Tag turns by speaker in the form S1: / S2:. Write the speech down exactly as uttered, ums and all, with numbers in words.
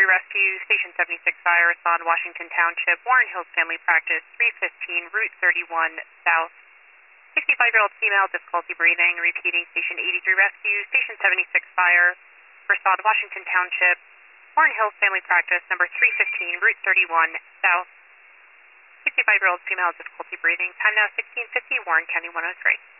S1: eighty-three Rescue, Station seventy-six Fire, Assad, Washington Township, Warren Hills Family Practice, three fifteen, Route thirty-one South. sixty-five-year-old female, difficulty breathing. Repeating, Station eighty-three Rescue, Station seventy-six Fire, Assad, Washington Township, Warren Hills Family Practice, number three fifteen, Route thirty-one South. sixty-five-year-old female, difficulty breathing. Time now sixteen fifty, Warren County one oh three.